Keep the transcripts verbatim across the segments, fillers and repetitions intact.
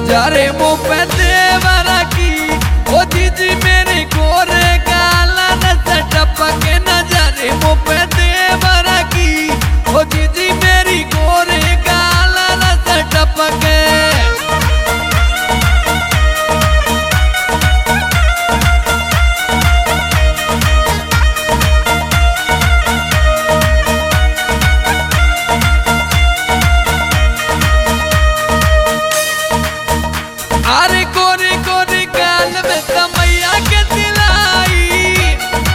नजारे मुँह पे देवरा की ओ दीदी मेरे गोरे गाला नजर टपके नजारे मुँह पे देवरा की ओ दीदी मेरी गोरे गाला नजर टपके। अरे गोरी गोरी गाल में तमैया के दिलाई,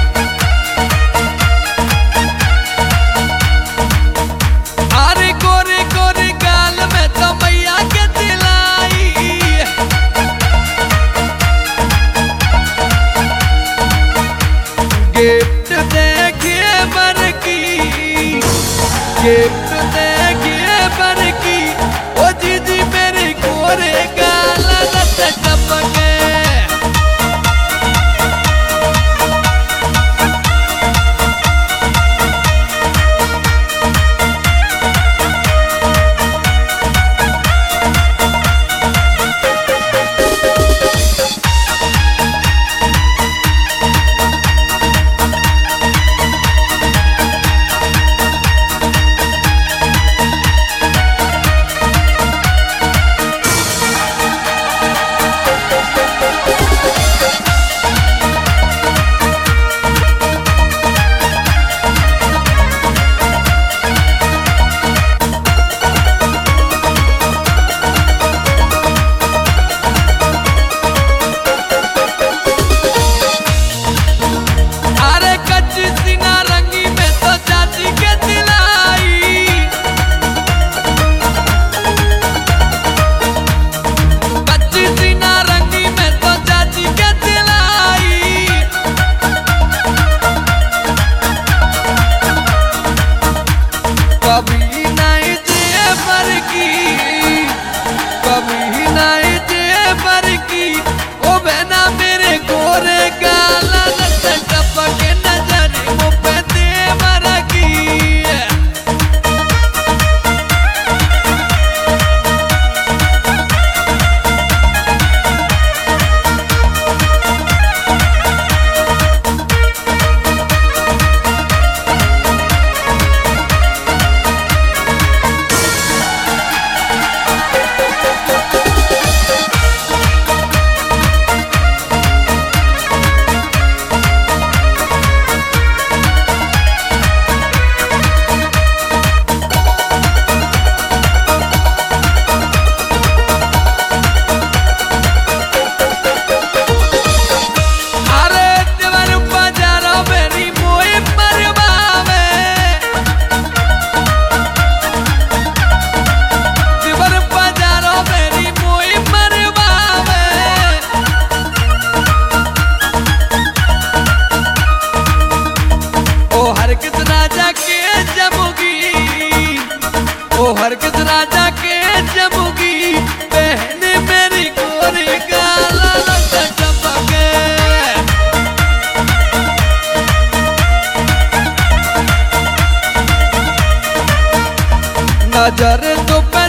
अरे गोरी गोरी गाल में तमैया के दिलाई। गिफ्ट देखिए बर की, गिफ्ट देखिए बर की ओ दीदी मेरे गोरे गाला नजर टपके। कभी नहीं जेबर की, कभी नहीं जेबर की ओ बहना मेरे गोरे गाला नजर टपके नजर मुँह पे देवर की। राजा के जमुगी ओ हर किस राजा के जमुगी बहन मेरी गोरी गाला नजर टपके। नजर तो